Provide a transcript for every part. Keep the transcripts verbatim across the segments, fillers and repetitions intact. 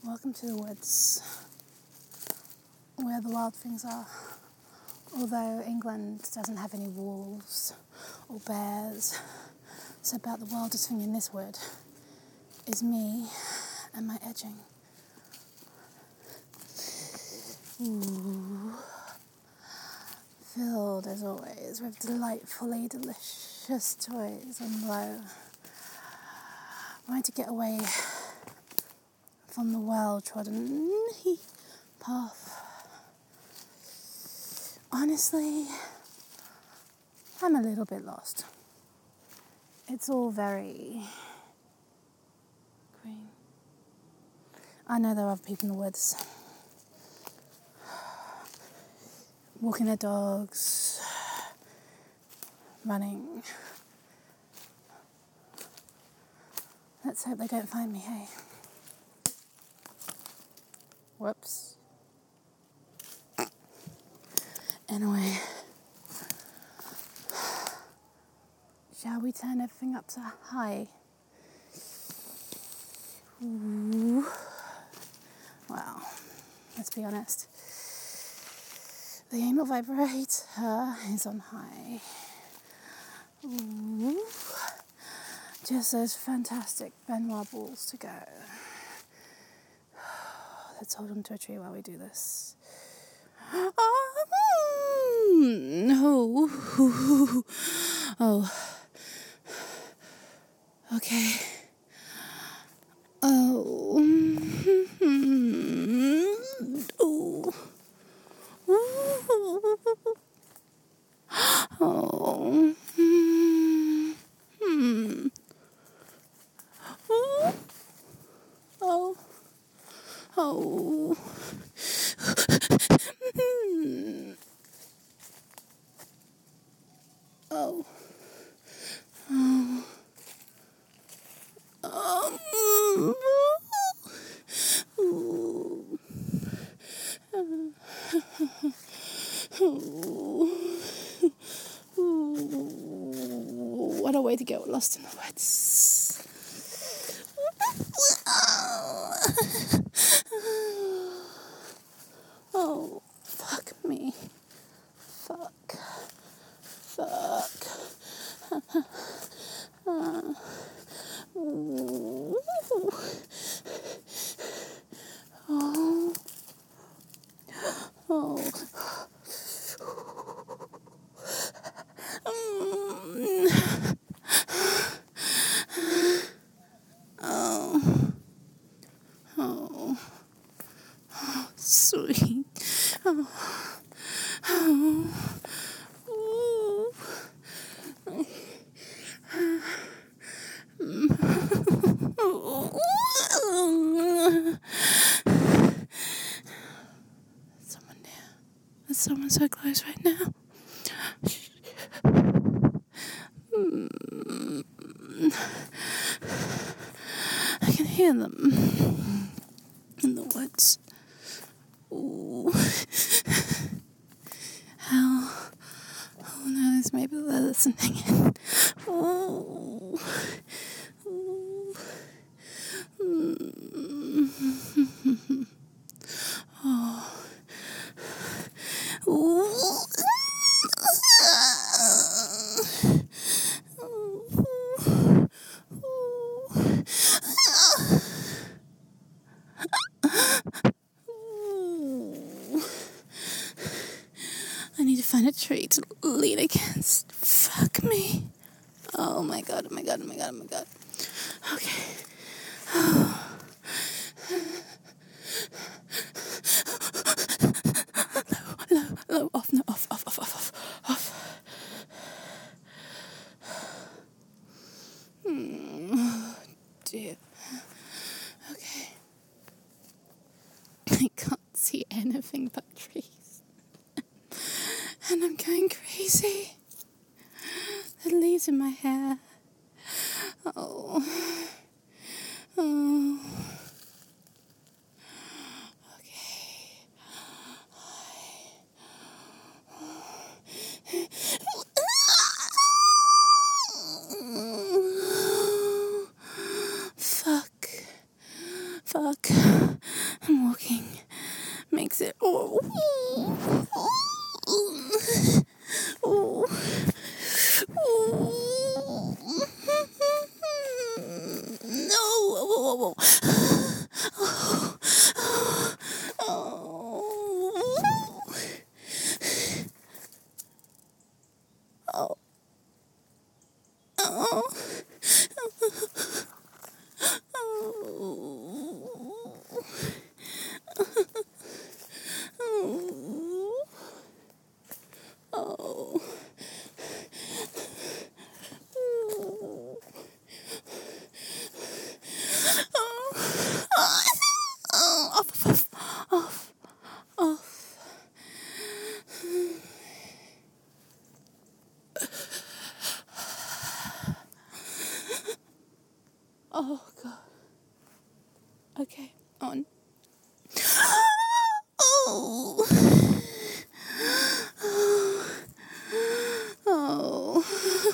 Welcome to the woods, where the wild things are. Although England doesn't have any wolves or bears, so about the wildest thing in this wood is me and my edging. Ooh. Filled, as always, with delightfully delicious toys and blow. I wanted to get away from the well-trodden path. Honestly, I'm a little bit lost. It's all very green. I know there are other people in the woods, walking their dogs, running. Let's hope they don't find me, hey? Whoops. Anyway, shall we turn everything up to high? Ooh. Well, let's be honest. The anal vibrator is on high. Ooh. Just those fantastic Benoit balls to go. Let's hold on to a tree while we do this. Oh, oh, oh. Okay. Oh, oh, oh, hmm, oh, oh. Oh. Oh. Um. Ooh. Ooh. What a way to get lost in the woods. Oh, fuck me. Fuck. Fuck. uh. Ooh. Oh. Oh. Mm. Oh. Oh. Oh. Sweet. Oh. Oh. Ooh. Someone there. There's someone so close right now. I can hear them in the woods. Ooh. How? Oh no, this maybe they're listening in. Ooh. Ooh. Mm. Oh. Ooh. I need to find a tree to lean against. Fuck me. Oh my god, oh my god, oh my god, oh my god. Okay. Low, low, low, off, no, off, off, off, off, off, off. Hmm. Oh dear. Okay. I can't see anything but trees. And I'm going crazy. The leaves in my hair. Oh. Oh. Okay. Fuck. Fuck. makes it. Oh, oh, oh. No, whoa, whoa, whoa. Oh, oh, oh, oh, off, off, off, off. Oh, God. Okay, on. Oh. Oh.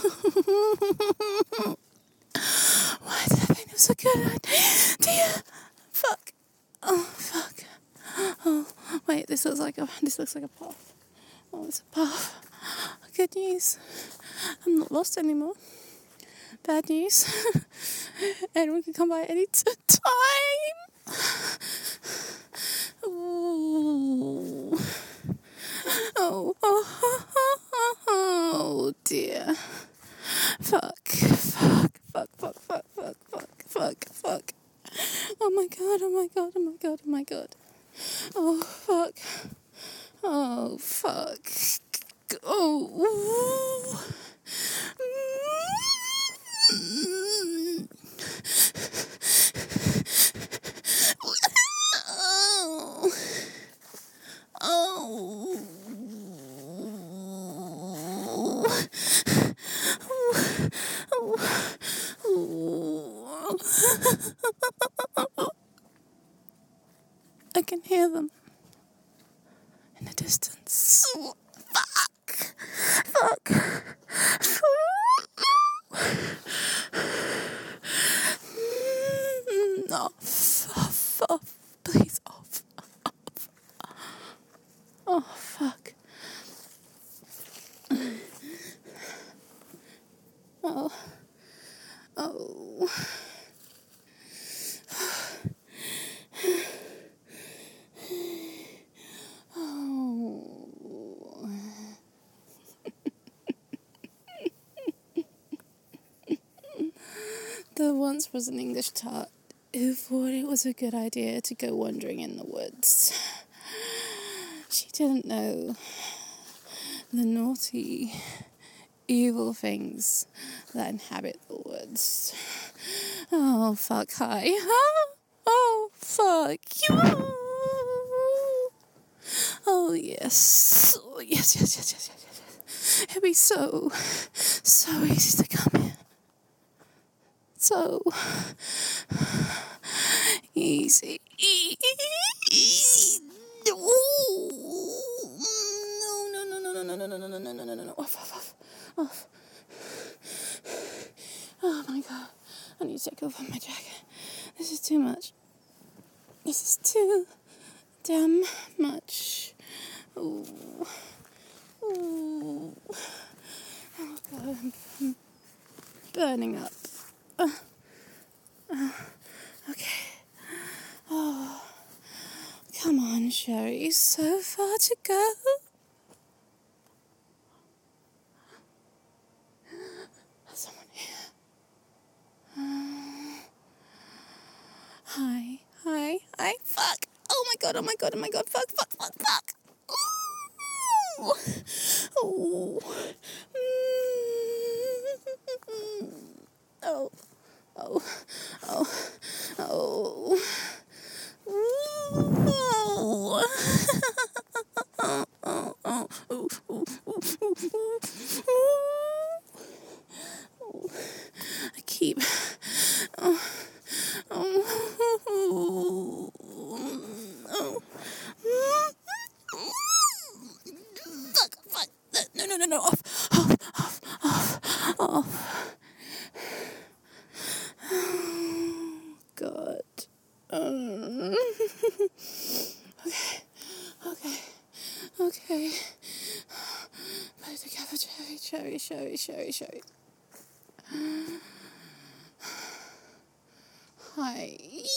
Why did I think it was a good idea? Fuck. Oh, fuck. Oh, wait, this looks like a, this looks like a path. Oh, it's a path. Good news. I'm not lost anymore. Bad news. Anyone can come by any t- time. Ooh. Oh, oh, oh, oh, oh, dear. Fuck, fuck, fuck, fuck, fuck, fuck, fuck, fuck, fuck. Oh my god, oh my god, oh my god, oh my god. Oh, fuck. Oh, fuck. Oh. Oh. I can hear them in the distance. Fuck. Fuck. Off. Off. Please, off. Off. Oh, fuck. Oh. Oh. Oh. There once was an English tart who thought it was a good idea to go wandering in the woods. She didn't know the naughty, evil things that inhabit the woods. Oh, fuck, hi. Oh, fuck you. Oh, yes. Oh, yes, yes, yes, yes, yes, yes. It'd be so, so easy to come here. So easy. No, no, no, no, no, no, no, no, no, no, no, no, no, no. Off, off, off, off. Oh my god. I need to take off my jacket. This is too much. This is too damn much. Ooh. Ooh. Oh god, I'm, I'm burning up. Uh, uh, okay. Oh, come on, Sherry. So far to go. There's someone here. Uh, hi, hi, hi. Fuck. Oh my god. Oh my god. Oh my god. Fuck. Fuck. Fuck. Fuck. Ooh. Ooh. Mm. Oh. Oh, oh, oh, oh, oh, oh, oh, oh, oh, I keep, oh, oh, oh, fuck, fuck, no, no, no, no, off, off, off, off, off. God. Um, okay. Okay. Put it together, cherry, cherry, cherry, cherry, cherry. Hi.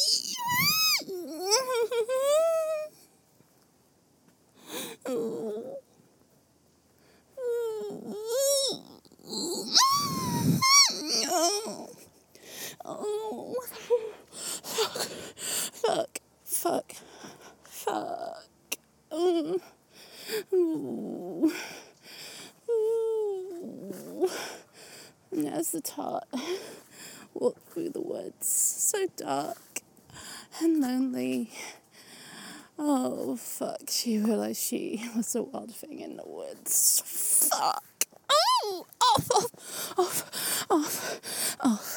Oh. Oh. Fuck. Fuck. Fuck. Mm. Ooh. Ooh. And as the tot walked through the woods, so dark and lonely. Oh, fuck. She realised she was a wild thing in the woods. Fuck. Oh! Off, off, off, off, off.